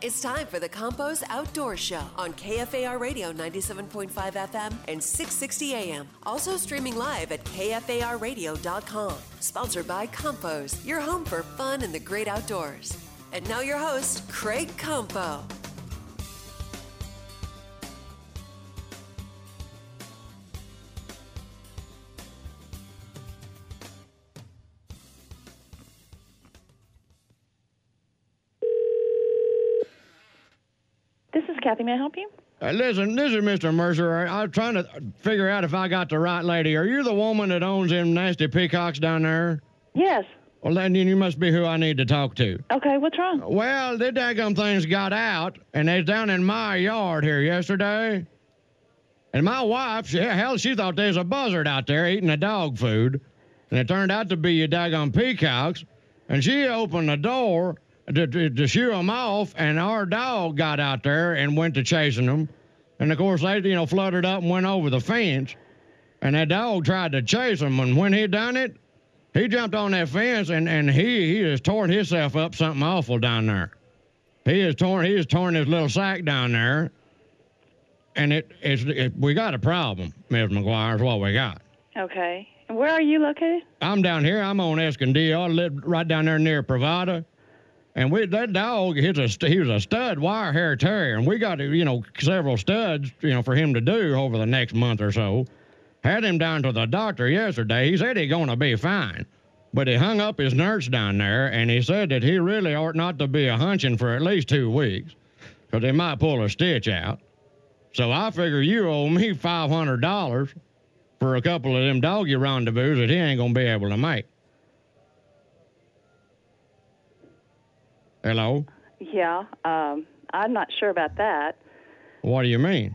It's time for the Campos Outdoor Show on KFAR Radio 97.5 FM and 660 AM. Also streaming live at KFARradio.com. Sponsored by Campos, your home for fun in the great outdoors. And now your host, Craig Campo. This is Kathy. May I help you? Listen, this is Mr. Mercer. I was trying to figure out if I got the right lady. Are you the woman that owns them nasty peacocks down there? Yes. Well, then you must be who I need to talk to. Okay, what's wrong? Well, the daggum things got out, and they was down in my yard here yesterday. And my wife, she thought there was a buzzard out there eating the dog food. And it turned out to be your daggum peacocks. And she opened the door to shoo them off, and our dog got out there and went to chasing them. And, of course, they, fluttered up and went over the fence. And that dog tried to chase them, and when he done it, he jumped on that fence, and he has torn himself up something awful down there. He has torn his little sack down there, and we got a problem, Ms. McGuire, is what we got. Okay. And where are you located? I'm down here. I'm on Escondido. I live right down there near Pravada. And that dog, he was a stud wire hair terrier, and we got, several studs, for him to do over the next month or so. Had him down to the doctor yesterday. He said he's going to be fine. But he hung up his nurse down there, and he said that he really ought not to be hunching for at least 2 weeks, because they might pull a stitch out. So I figure you owe me $500 for a couple of them doggy rendezvous that he ain't going to be able to make. Hello? Yeah, I'm not sure about that. What do you mean?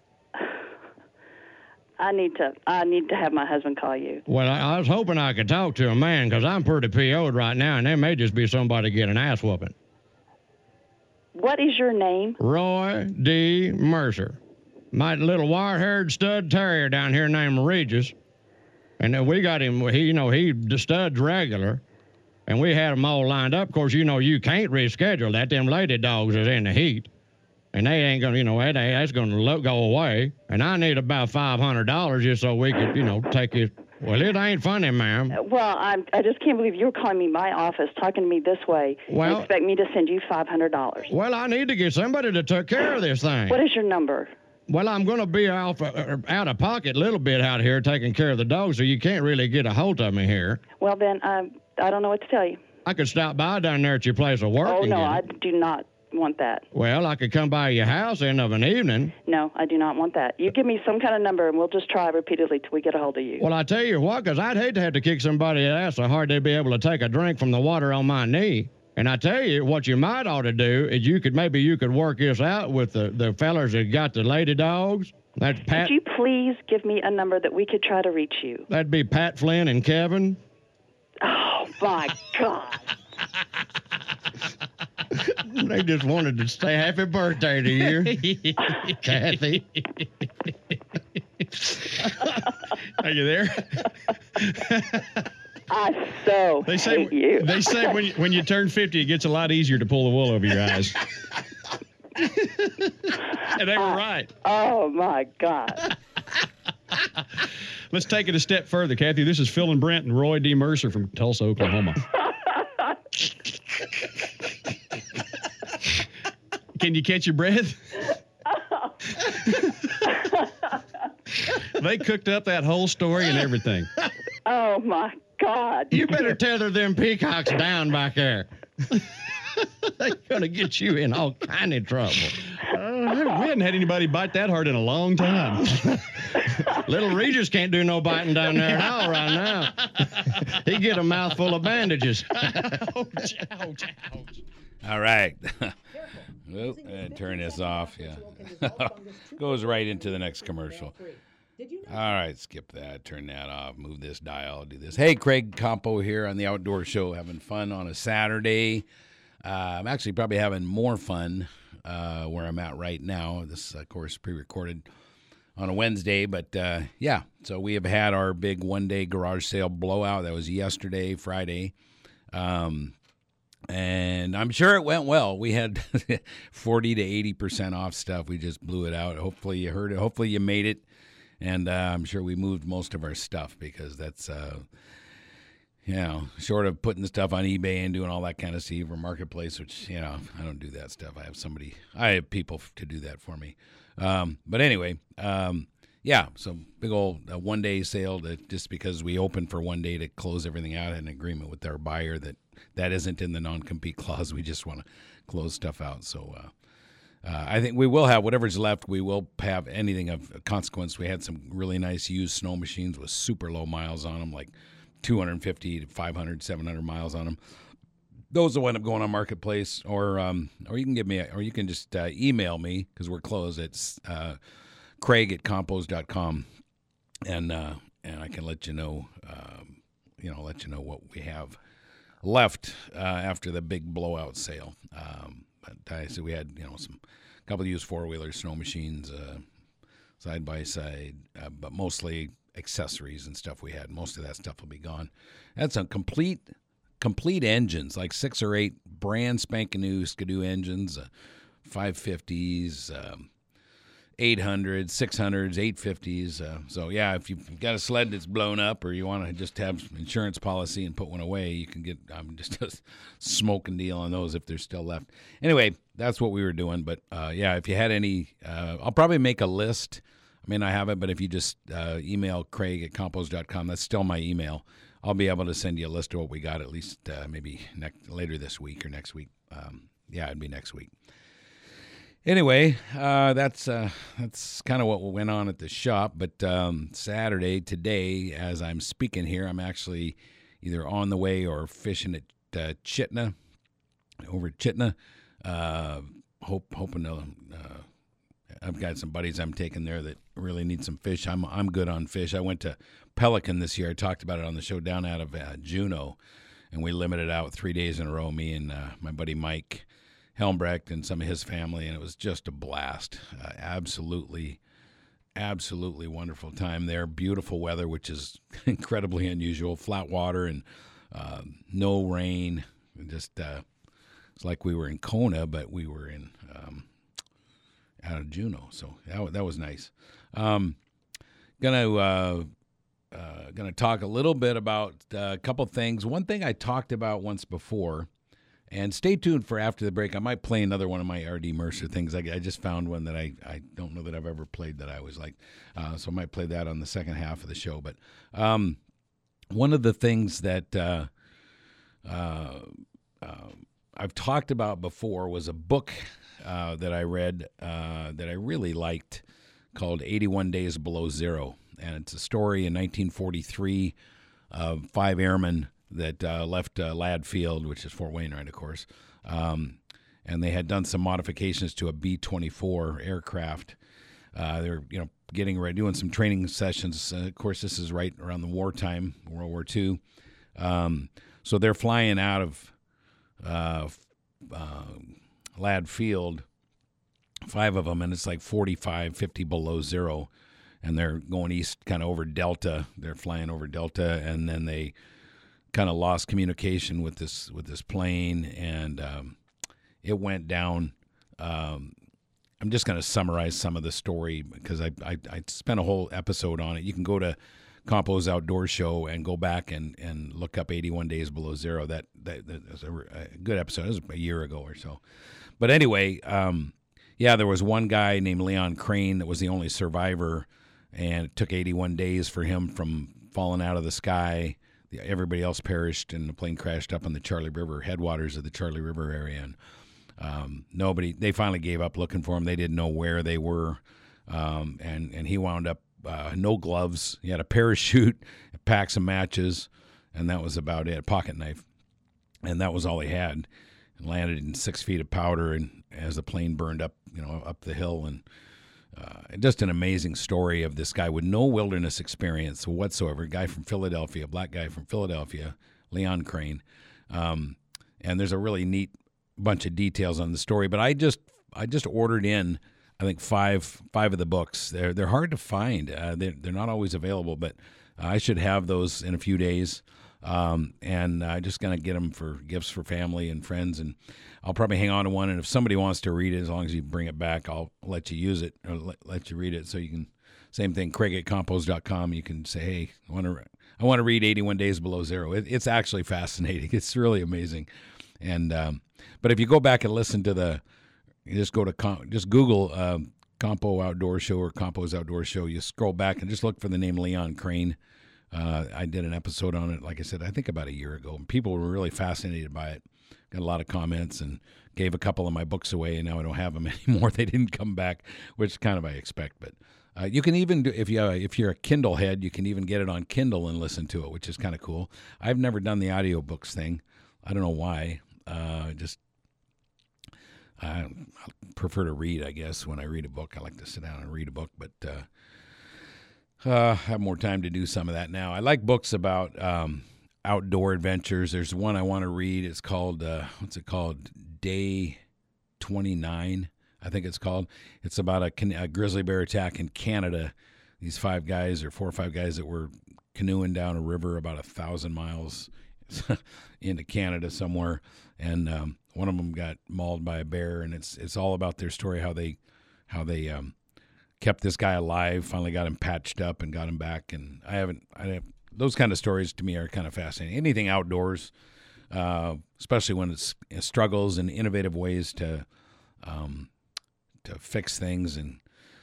I need to have my husband call you. Well, I was hoping I could talk to a man, because I'm pretty PO'd right now, and there may just be somebody getting an ass whooping. What is your name? Roy D. Mercer. My little wire-haired stud terrier down here named Regis. And we got him, he studs regular. And we had them all lined up. Of course, you can't reschedule that. Them lady dogs is in the heat. And they ain't going to, that's going to go away. And I need about $500 just so we could, take it. Well, it ain't funny, ma'am. Well, I just can't believe you're calling me my office, talking to me this way, and expect me to send you $500. Well, I need to get somebody to take care of this thing. What is your number? Well, I'm going to be out of pocket a little bit out here taking care of the dogs, so you can't really get a hold of me here. Well, then, I don't know what to tell you. I could stop by down there at your place of work. Oh, no, I do not want that. Well, I could come by your house end of an evening. No, I do not want that. You give me some kind of number, and we'll just try repeatedly till we get a hold of you. Well, I tell you what, because I'd hate to have to kick somebody's ass so hard they'd be able to take a drink from the water on my knee. And I tell you, what you might ought to do is you could work this out with the fellers that got the lady dogs. That's Pat. Would you please give me a number that we could try to reach you? That'd be Pat Flynn and Kevin. Oh, my God. They just wanted to say happy birthday to you, Kathy. Are you there? I so hate you. They say when you turn 50, it gets a lot easier to pull the wool over your eyes. And they were right. Oh, my God. Let's take it a step further, Kathy. This is Phil and Brent and Roy D. Mercer from Tulsa, Oklahoma. Can you catch your breath? They cooked up that whole story and everything. Oh, my God. You better tether them peacocks down back there. They're going to get you in all kind of trouble. We hadn't had anybody bite that hard in a long time. Little Regis can't do no biting down there at all right now. He get a mouthful of bandages. Ouch, ouch, ouch. All right. Turn this off. Yeah. Goes right into the next commercial. All right, skip that. Turn that off. Move this dial. Do this. Hey, Craig Campo here on the Outdoor Show, having fun on a Saturday. I'm actually probably having more fun where I'm at right now. This, of course, pre-recorded on a Wednesday. But, yeah, so we have had our big one-day garage sale blowout. That was yesterday, Friday. And I'm sure it went well. We had 40 to 80% off stuff. We just blew it out. Hopefully you heard it. Hopefully you made it. And I'm sure we moved most of our stuff because that's, short of putting the stuff on eBay and doing all that kind of stuff or Marketplace, which, I don't do that stuff. I have people to do that for me. But anyway, so big old one-day sale just because we opened for one day to close everything out. I had an agreement with our buyer that isn't in the non-compete clause. We just want to close stuff out. So I think we will have whatever's left. We will have anything of consequence. We had some really nice used snow machines with super low miles on them, like 250 to 500, 700 miles on them. Those will end up going on Marketplace, or you can you can just email me because we're closed. It's Craig@compos.com, and I can let you know, what we have left after the big blowout sale. So we had a couple of used four-wheelers, snow machines, side by side, but mostly accessories and stuff we had. Most of that stuff will be gone. That's some complete engines, like 6 or 8 brand spanking new Skidoo engines, 550s, 800s, 600s, 850s. So yeah, if you've got a sled that's blown up or you want to just have an insurance policy and put one away, you can get just a smoking deal on those if they're still left. Anyway, that's what we were doing. But if you had any, I'll probably make a list. I may not have it, but if you just email Craig@compos.com, that's still my email. I'll be able to send you a list of what we got at least maybe later this week or next week. It'd be next week. Anyway, that's kind of what went on at the shop. But Saturday, today, as I'm speaking here, I'm actually either on the way or fishing at Chitna, over at Chitna. Hoping to. I've got some buddies I'm taking there that really need some fish. I'm good on fish. I went to Pelican this year. I talked about it on the show down out of Juneau, and we limited out 3 days in a row, me and my buddy Mike Helmbrecht and some of his family, and it was just a blast. Absolutely wonderful time there. Beautiful weather, which is incredibly unusual. Flat water and no rain. Just it's like we were in Kona, but we were in out of Juneau, so that was nice. Gonna talk a little bit about a couple things. One thing I talked about once before, and stay tuned for after the break. I might play another one of my R.D. Mercer things. I just found one that I don't know that I've ever played that I always liked, so I might play that on the second half of the show. But one of the things that I've talked about before was a book that I read that I really liked called 81 Days Below Zero. And it's a story in 1943 of 5 airmen that left Ladd Field, which is Fort Wainwright, of course. And they had done some modifications to a B-24 aircraft. They were, getting ready, doing some training sessions. Of course, this is right around the wartime, World War II. So they're flying out of Ladd Field, 5 of them, and it's like 45, 50 below zero, and they're going east kind of over Delta. They're flying over Delta, and then they kind of lost communication with this plane, and it went down. I'm just going to summarize some of the story because I spent a whole episode on it. You can go to Compos Outdoor Show and go back and look up 81 Days Below Zero. That was a good episode. It was a year ago or so. But anyway, there was one guy named Leon Crane that was the only survivor, and it took 81 days for him from falling out of the sky. Everybody else perished, and the plane crashed up on the Charlie River, headwaters of the Charlie River area. And they finally gave up looking for him. They didn't know where they were, and he wound up no gloves. He had a parachute, a pack of matches, and that was about it. A pocket knife, and that was all he had. And landed in 6 feet of powder, and as the plane burned up, up the hill, and just an amazing story of this guy with no wilderness experience whatsoever. A guy from Philadelphia, a black guy from Philadelphia, Leon Crane, and there's a really neat bunch of details on the story. But I just ordered in, I think five of the books. They're hard to find. They're not always available, but I should have those in a few days. And I'm just going to get them for gifts for family and friends. And I'll probably hang on to one. And if somebody wants to read it, as long as you bring it back, I'll let you use it or let you read it. So you can, same thing, Craig@compos.com. You can say, hey, I want to read 81 Days Below Zero. It's actually fascinating. It's really amazing. And but if you go back and listen to just Google Compo Outdoor Show or Compo's Outdoor Show. You scroll back and just look for the name Leon Crane. I did an episode on it, like I said, I think about a year ago. And people were really fascinated by it. Got a lot of comments and gave a couple of my books away, and now I don't have them anymore. They didn't come back, which kind of I expect. But you can even do, if you're a Kindle head, you can even get it on Kindle and listen to it, which is kind of cool. I've never done the audiobooks thing. I don't know why. I prefer to read, I guess. When I read a book, I like to sit down and read a book, but I have more time to do some of that now. I like books about outdoor adventures. There's one I want to read. It's called, what's it called? Day 29, I think it's called. It's about a grizzly bear attack in Canada. These 4 or 5 guys that were canoeing down a river about 1,000 miles into Canada somewhere, and one of them got mauled by a bear, and it's all about their story, how they kept this guy alive, finally got him patched up and got him back. And those kind of stories to me are kind of fascinating. Anything outdoors, especially when it's struggles and innovative ways to fix things. And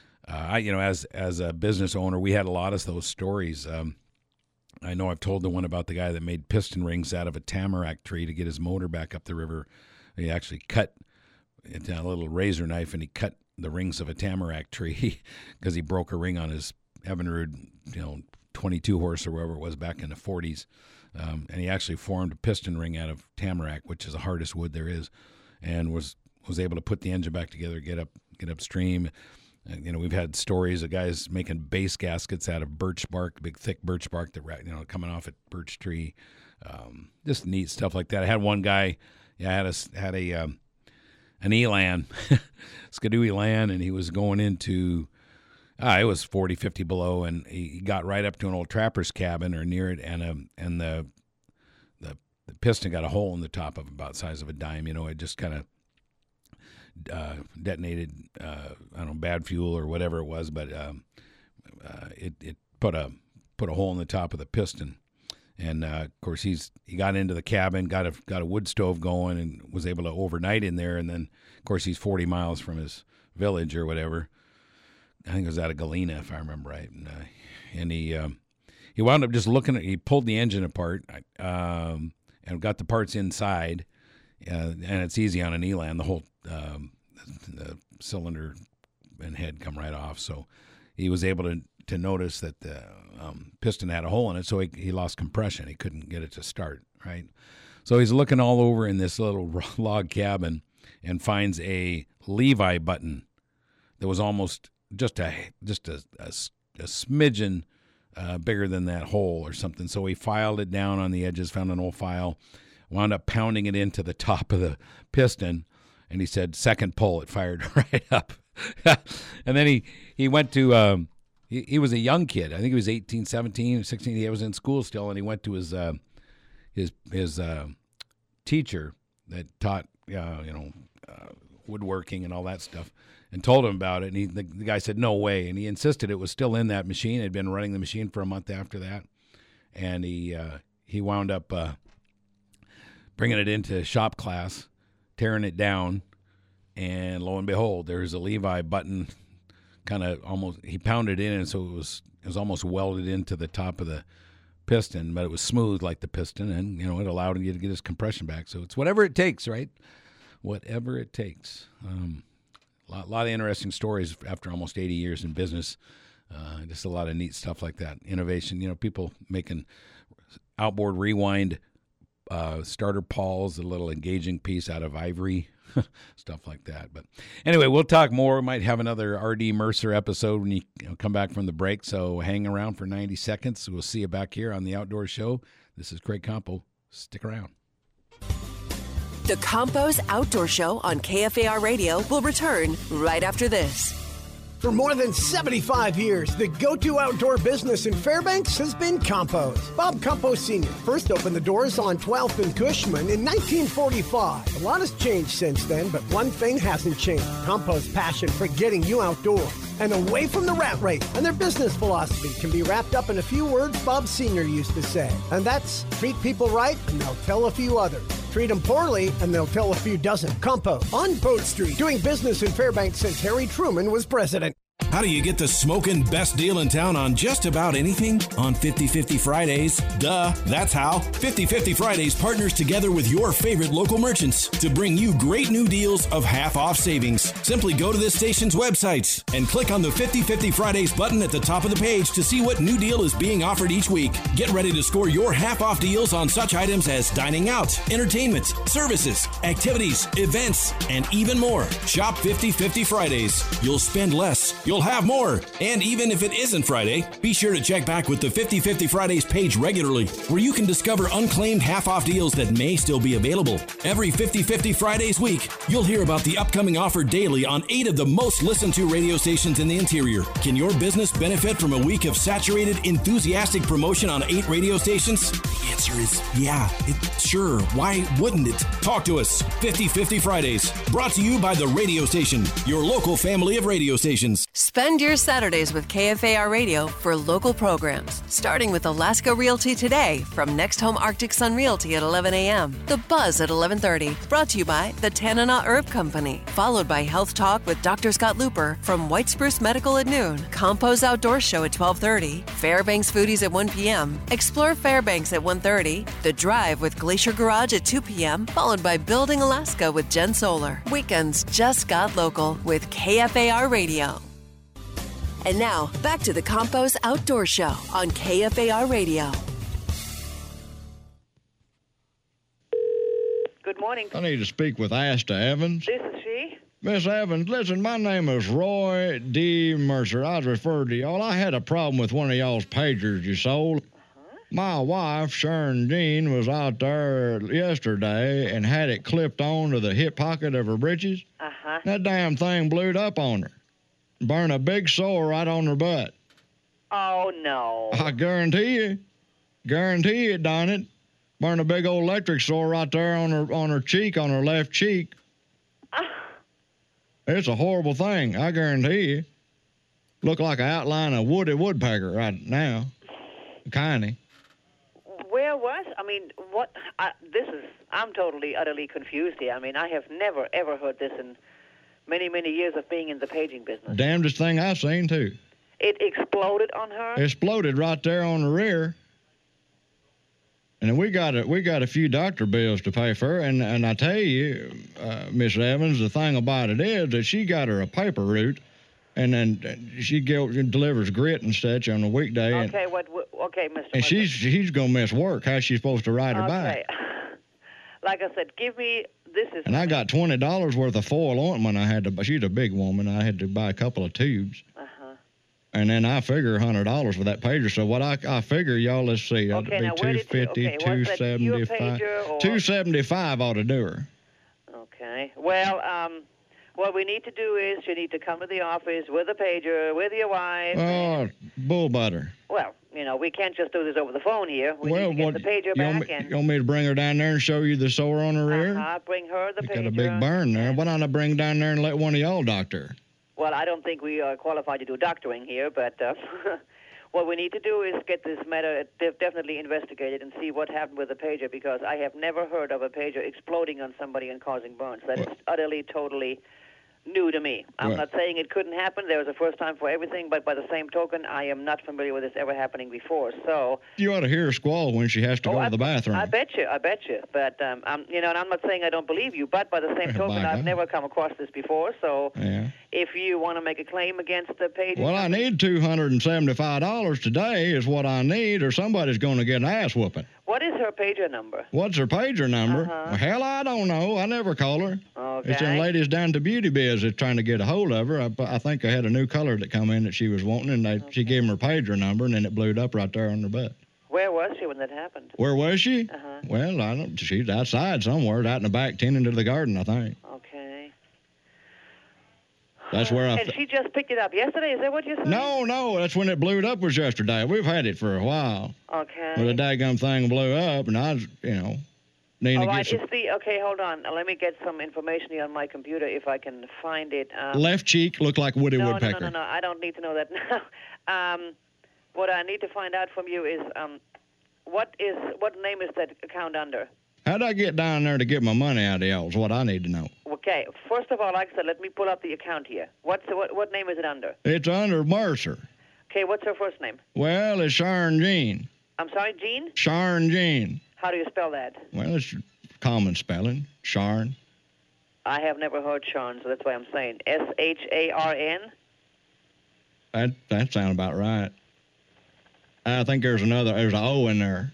as a business owner, we had a lot of those stories. I know I've told the one about the guy that made piston rings out of a tamarack tree to get his motor back up the river. He actually cut it a little razor knife, and he cut the rings of a tamarack tree because he broke a ring on his Evinrude, 22 horse or whatever it was back in the 40s. And he actually formed a piston ring out of tamarack, which is the hardest wood there is, and was able to put the engine back together, get upstream. And, we've had stories of guys making base gaskets out of birch bark, big thick birch bark that coming off a birch tree. Just neat stuff like that. I had one guy, had an elan, Skidoo elan, and he was going into, it was 40, 50 below, and he got right up to an old trapper's cabin or near it, and the piston got a hole in the top of about the size of a dime. It just kind of detonated, I don't know, bad fuel or whatever it was, but it put a hole in the top of the piston. And of course, he got into the cabin, got a wood stove going, and was able to overnight in there. And then, of course, he's 40 miles from his village or whatever. I think it was out of Galena, if I remember right. And he wound up just he pulled the engine apart and got the parts inside. And it's easy on an elan. The whole the cylinder and head come right off. So he was able to notice that the piston had a hole in it, so he lost compression. He couldn't get it to start, right? So he's looking all over in this little log cabin and finds a Levi button that was almost just a smidgen bigger than that hole or something. So he filed it down on the edges, found an old file, wound up pounding it into the top of the piston, and he said, second pull, it fired right up. And then he went to he was a young kid. I think he was 18, 17, 16. He was in school still, and he went to his teacher that taught woodworking and all that stuff, and told him about it. And the guy said, no way. And he insisted it was still in that machine. Had been running the machine for a month after that. And he wound up bringing it into shop class, tearing it down, and lo and behold, there's a Levi button. Kind of almost, he pounded in, and so it was almost welded into the top of the piston, but it was smooth like the piston, and it allowed him to get his compression back. So it's whatever it takes, right? Whatever it takes. A lot of interesting stories after almost 80 years in business. Just a lot of neat stuff like that. Innovation. People making outboard rewind starter pawls, a little engaging piece out of ivory. Stuff like that. But anyway, we'll talk more. We might have another R.D. Mercer episode when you come back from the break. So hang around for 90 seconds. We'll see you back here on the Outdoor Show. This is Craig Compo. Stick around. The Compo's Outdoor Show on KFAR Radio will return right after this. For more than 75 years, the go-to outdoor business in Fairbanks has been Compos. Bob Compos Sr. first opened the doors on 12th and Cushman in 1945. A lot has changed since then, but one thing hasn't changed. Compos' passion for getting you outdoors and away from the rat race. And their business philosophy can be wrapped up in a few words Bob Sr. used to say. And that's, treat people right and they'll tell a few others. Treat them poorly and they'll tell a few dozen. Compos on Boat Street, doing business in Fairbanks since Harry Truman was president. How do you get the smoking best deal in town on just about anything? On 50/50 Fridays. Duh, that's how. 50/50 Fridays partners together with your favorite local merchants to bring you great new deals of half-off savings. Simply go to this station's websites and click on the 50/50 Fridays button at the top of the page to see what new deal is being offered each week. Get ready to score your half-off deals on such items as dining out, entertainment, services, activities, events, and even more. Shop 50/50 Fridays. You'll spend less. You'll have more. And even if it isn't Friday, be sure to check back with the 50/50 Fridays page regularly, where you can discover unclaimed half-off deals that may still be available. Every 50/50 Fridays week, you'll hear about the upcoming offer daily on 8 of the most listened to radio stations in the interior. Can your business benefit from a week of saturated, enthusiastic promotion on 8 radio stations? The answer is yeah. Sure. Why wouldn't it? Talk to us. 50/50 Fridays. Brought to you by the radio station, your local family of radio stations. Spend your Saturdays with KFAR Radio for local programs, starting with Alaska Realty Today from Next Home Arctic Sun Realty at 11 a.m., The Buzz at 11:30, brought to you by the Tanana Herb Company, followed by Health Talk with Dr. Scott Looper from White Spruce Medical at noon, Compos Outdoor Show at 12:30, Fairbanks Foodies at 1 p.m., Explore Fairbanks at 1:30, The Drive with Glacier Garage at 2 p.m., followed by Building Alaska with Jen Solar. Weekends just got local with KFAR Radio. And now, back to the Compos Outdoor Show on KFAR Radio. Good morning. I need to speak with Asta Evans. This is she. Miss Evans, listen, my name is Roy D. Mercer. I was referred to y'all. I had a problem with one of y'all's pagers you sold. My wife, Sharon Jean, was out there yesterday and had it clipped on to the hip pocket of her breeches. That damn thing blew up on her. Burned a big sore right on her butt. Oh, no. I guarantee you. Guarantee it, done it. Burned a big old electric sore right there on her cheek, on her left cheek. It's a horrible thing, I guarantee you. Look like an outline of Woody Woodpecker right now. Kinda. Where was? I mean, what? I'm totally, utterly confused here. I mean, I have never, ever heard this in many, many years of being in the paging business. Damnedest thing I've seen, too. It exploded on her? Exploded right there on the rear. And then we got a few doctor bills to pay for, and I tell you, Miss Evans, the thing about it is that she got her a paper route, and then she delivers grit and such on a weekday. Okay, okay, Mr. And she's gonna miss work. How's she supposed to ride her bike? Like I said, give me this is. And I got $20 worth of foil ointment. I had to. She's a big woman. I had to buy a couple of tubes. And then I figure $100 for that pager. So what I figure, y'all, let's see. Okay, now where did $250, $275. $275 ought to do her. Okay. Well, what we need to do is you need to come to the office with a pager, with your wife. Oh, bull butter. Well, we can't just do this over the phone here. We need to get the pager back. You want me to bring her down there and show you the sore on her rear? Bring her the pager. Got a big burn there. Why don't I bring down there and let one of y'all doctor? Well, I don't think we are qualified to do doctoring here, but what we need to do is get this matter definitely investigated and see what happened with the pager, because I have never heard of a pager exploding on somebody and causing burns. That is utterly, totally new to me. I'm not saying it couldn't happen. There was a first time for everything, but by the same token, I am not familiar with this ever happening before. So you ought to hear her squall when she has to go to the bathroom. I bet you. But and I'm not saying I don't believe you, but by the same token, I've never come across this before. So if you want to make a claim against the pager, well, I need $275 today is what I need, or somebody's going to get an ass whooping. What is her pager number? What's her pager number? Well, hell, I don't know. I never call her. Okay. It's them ladies down to Beauty Biz that's trying to get a hold of her. I think I had a new color that come in that she was wanting, and she gave them her pager number, and then it blew up right there on her butt. Where was she when that happened? Where was she? Well, I don't. She's outside somewhere, out in the back, tending to the garden, I think. Okay. That's where And she just picked it up yesterday? Is that what you're saying? No, that's when it blew up was yesterday. We've had it for a while. Okay. Well, the daggum thing blew up, and I was, needing All to right, get some... okay, hold on. Let me get some information here on my computer if I can find it. Left cheek looked like Woody Woodpecker. No, I don't need to know that now. What I need to find out from you is what name is that account under? How'd I get down there to get my money out of y'all is what I need to know. Okay, first of all, like I said, let me pull up the account here. What name is it under? It's under Mercer. Okay, what's her first name? Well, it's Sharon Jean. I'm sorry, Jean? Sharon Jean. How do you spell that? Well, it's common spelling, Sharon. I have never heard Sharon, so that's why I'm saying S-H-A-R-N? That sounds about right. I think there's an O in there.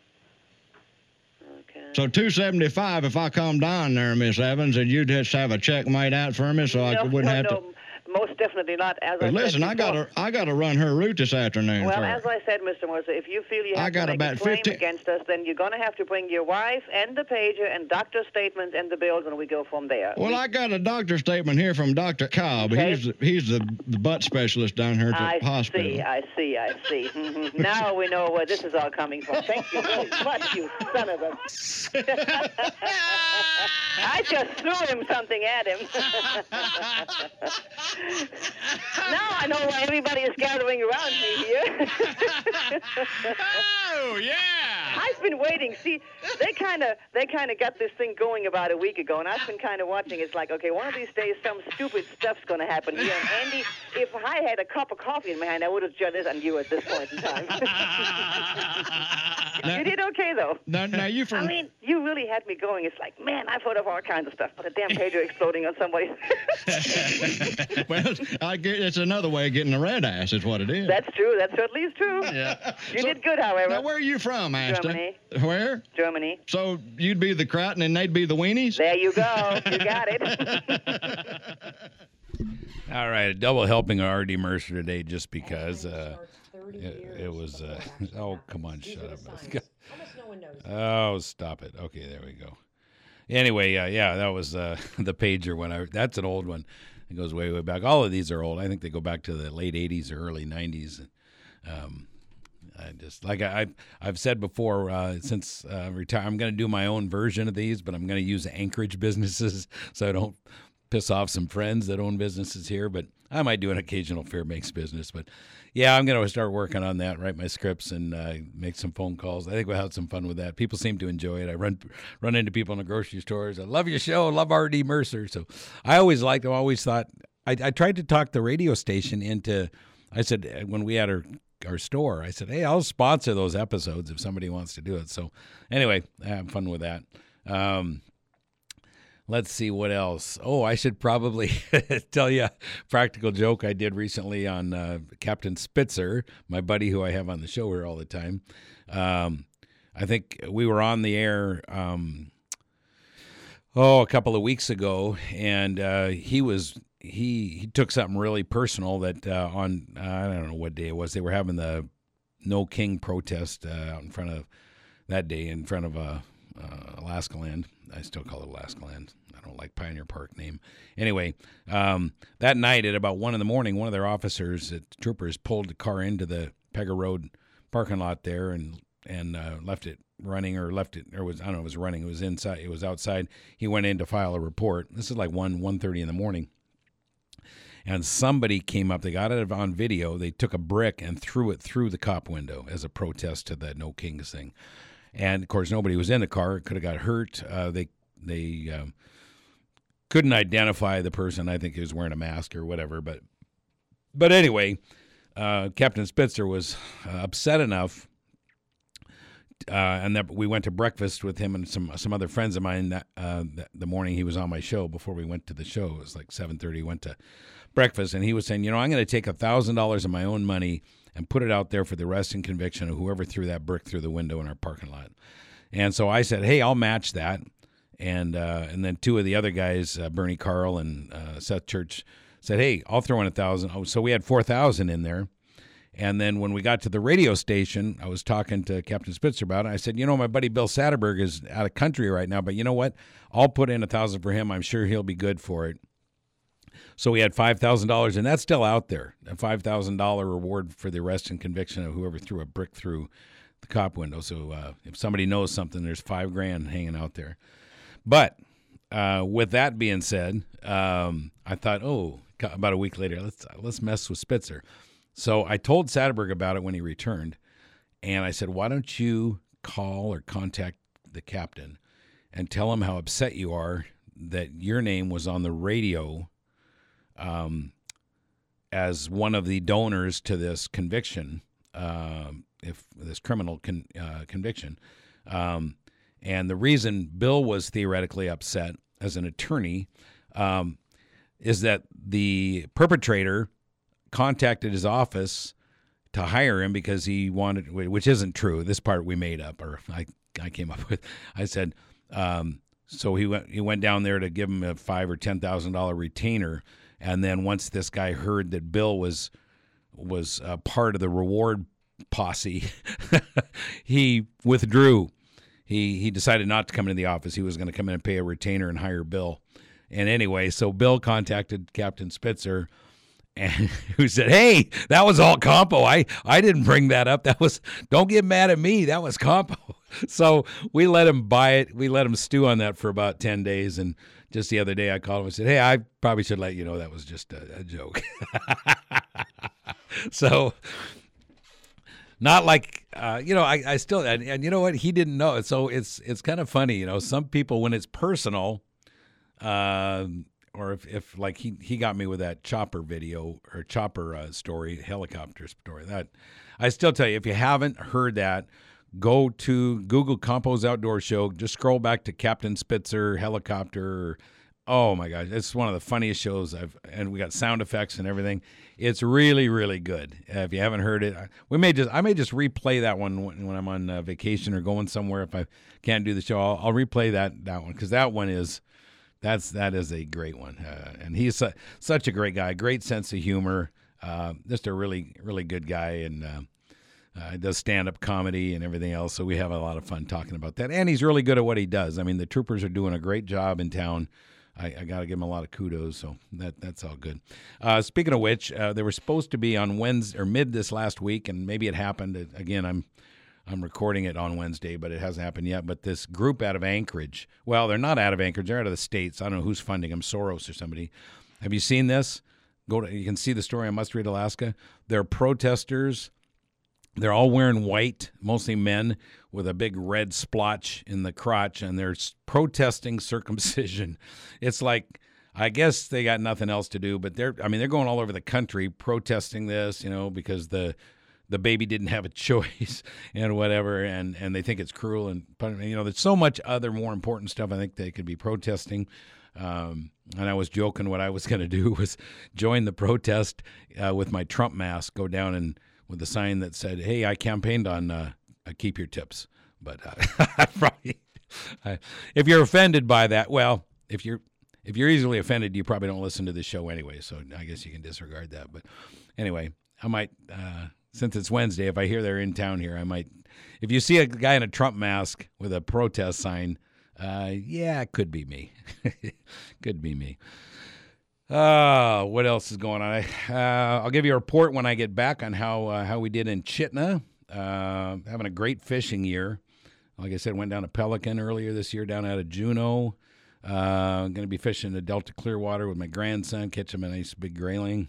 Okay. So $275 if I come down there, Miss Evans, and you'd just have a check made out for me so I wouldn't have to... Most definitely not. As I listen, said before, I got to run her route this afternoon. Well, sir. as I said, Mr. Mercer, if you feel you have to make a claim against us, then you're going to have to bring your wife and the pager and doctor's statements and the bills, and we go from there. Well, I got a doctor's statement here from Dr. Cobb. Okay. He's the butt specialist down here at the hospital. I see. Now we know where this is all coming from. Thank you very much, you son of a... I just threw him something at him. Now I know why everybody is gathering around me here. Oh, yeah. I've been waiting. See, they kind of got this thing going about a week ago, and I've been kind of watching. It's like, okay, one of these days some stupid stuff's going to happen here. And Andy, if I had a cup of coffee in my hand, I would have judged it on you at this point in time. You did okay, though. Now you from... I mean, you really had me going. It's like, man, I've heard of all kinds of stuff, but a damn pager exploding on somebody. Well, it's another way of getting a red ass is what it is. That's true. That certainly is true. Yeah. You did good, however. Now, where are you from, Asta? Germany. Where? Germany. So you'd be the Crichton and they'd be the Weenies? There you go. You got it. All right, a double helping of R.D. Mercer today just because it was... oh, come on, shut up. Almost no one knows. Oh, stop it. Okay, there we go. Anyway, yeah, that was the pager one. That's an old one. It goes way, way back. All of these are old. I think they go back to the late 80s or early 90s. I just, like I've said before, since retire, I'm going to do my own version of these, but I'm going to use Anchorage businesses so I don't piss off some friends that own businesses here. But I might do an occasional Fairbanks business. But, yeah, I'm going to start working on that, write my scripts, and make some phone calls. I think we'll have some fun with that. People seem to enjoy it. I run into people in the grocery stores. I love your show. I love R.D. Mercer. So I always liked him. I always thought I tried to talk the radio station into, I said, when we had our store, I said, hey, I'll sponsor those episodes if somebody wants to do it. So anyway, I have fun with that. Let's see what else. Oh, I should probably tell you a practical joke I did recently on Captain Spitzer, my buddy who I have on the show here all the time. I think we were on the air a couple of weeks ago, and he took something really personal that on, I don't know what day it was, they were having the No King protest out in front of, that day, in front of Alaska Land. I still call it Alaska Land. I don't like Pioneer Park name. Anyway, that night at about 1 in the morning, one of their officers, troopers, pulled the car into the Pega Road parking lot there and left it running, or left it, or was, I don't know, it was running. It was inside. It was outside. He went in to file a report. This is like 1:30 in the morning. And somebody came up. They got it on video. They took a brick and threw it through the cop window as a protest to the No Kings thing. And, of course, nobody was in the car. It could have got hurt. They couldn't identify the person. I think he was wearing a mask or whatever. But anyway, Captain Spitzer was upset enough, and that we went to breakfast with him and some other friends of mine the morning he was on my show. Before we went to the show, it was like 7:30. Went to breakfast, and he was saying, I'm going to take $1,000 of my own money and put it out there for the arrest and conviction of whoever threw that brick through the window in our parking lot. And so I said, hey, I'll match that. And then two of the other guys, Bernie Carl and Seth Church, said, hey, I'll throw in $1,000. Oh, so we had $4,000 in there. And then when we got to the radio station, I was talking to Captain Spitzer about it. I said, my buddy Bill Satterberg is out of country right now, but you know what? I'll put in $1,000 for him. I'm sure he'll be good for it. So we had $5,000, and that's still out there, a $5,000 reward for the arrest and conviction of whoever threw a brick through the cop window. So if somebody knows something, there's $5,000 hanging out there. But with that being said, I thought, about a week later, let's mess with Spitzer. So I told Satterberg about it when he returned, and I said, why don't you call or contact the captain and tell him how upset you are that your name was on the radio as one of the donors to this conviction, if this criminal conviction. And the reason Bill was theoretically upset as an attorney is that the perpetrator contacted his office to hire him because he wanted, which isn't true. This part we made up, or I came up with. I said, so he went down there to give him a $5,000 or $10,000 retainer, and then once this guy heard that Bill was part of the reward posse, he withdrew. He decided not to come into the office. He was going to come in and pay a retainer and hire Bill. And anyway, so Bill contacted Captain Spitzer, and who said, "Hey, that was all Campo. I didn't bring that up. Don't get mad at me. That was Campo." So we let him buy it. We let him stew on that for about 10 days. And just the other day, I called him and said, "Hey, I probably should let you know that was just a joke." So. Not like, I still, and you know what? He didn't know it. So it's kind of funny, some people, when it's personal, or if like he got me with that chopper video or chopper story, helicopter story, that I still tell you, if you haven't heard that, go to Google Campo's Outdoor Show, just scroll back to Captain Spitzer helicopter. Oh my gosh, it's one of the funniest shows and we got sound effects and everything. It's really, really good. If you haven't heard it, I may just replay that one when I'm on vacation or going somewhere. If I can't do the show, I'll replay that one, because that one is a great one. And he's such a great guy, great sense of humor, just a really, really good guy, and does stand-up comedy and everything else. So we have a lot of fun talking about that. And he's really good at what he does. I mean, the troopers are doing a great job in town. I got to give him a lot of kudos, so that's all good. Speaking of which, they were supposed to be on Wednesday or mid this last week, and maybe it happened. Again, I'm recording it on Wednesday, but it hasn't happened yet. But this group out of Anchorage, well, they're not out of Anchorage, they're out of the States. I don't know who's funding them, Soros or somebody. Have you seen this? You can see the story on Must Read Alaska. They're protesters. They're all wearing white, mostly men, with a big red splotch in the crotch, and they're protesting circumcision. It's like, I guess they got nothing else to do, but they're going all over the country protesting this, because the baby didn't have a choice and whatever, and they think it's cruel, and there's so much other more important stuff I think they could be protesting. And I was joking what I was going to do was join the protest with my Trump mask, go down and with a sign that said, "Hey, I campaigned on keep your tips." But probably, if you're offended by that, well, if you're easily offended, you probably don't listen to this show anyway. So I guess you can disregard that. But anyway, I might, since it's Wednesday, if I hear they're in town here, I might. If you see a guy in a Trump mask with a protest sign, it could be me. Could be me. What else is going on? I'll give you a report when I get back on how we did in Chitna. Having a great fishing year. Like I said, went down to Pelican earlier this year, down out of Juneau. Going to be fishing the Delta Clearwater with my grandson, catch him a nice big grayling.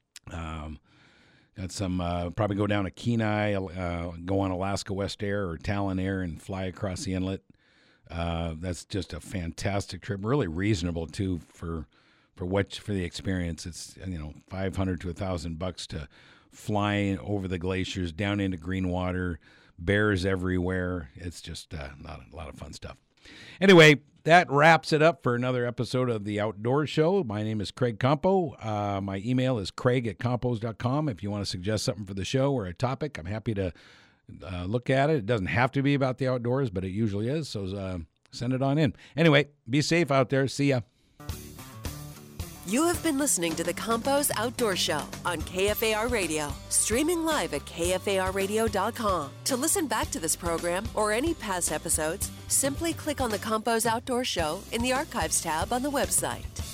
Got some, probably go down to Kenai, go on Alaska West Air or Talon Air and fly across the inlet. That's just a fantastic trip, really reasonable too for the experience. It's $500 to $1,000 to fly over the glaciers down into green water, bears everywhere. It's just a lot of fun stuff. Anyway, that wraps it up for another episode of the Outdoor Show. My name is Craig Campo. My email is craig@campos.com. If you want to suggest something for the show or a topic, I'm happy to look at it. It doesn't have to be about the outdoors, but it usually is. So send it on in. Anyway, be safe out there. See ya. You have been listening to the Campos Outdoor Show on KFAR Radio, streaming live at KFARradio.com. To listen back to this program or any past episodes, simply click on the Campos Outdoor Show in the Archives tab on the website.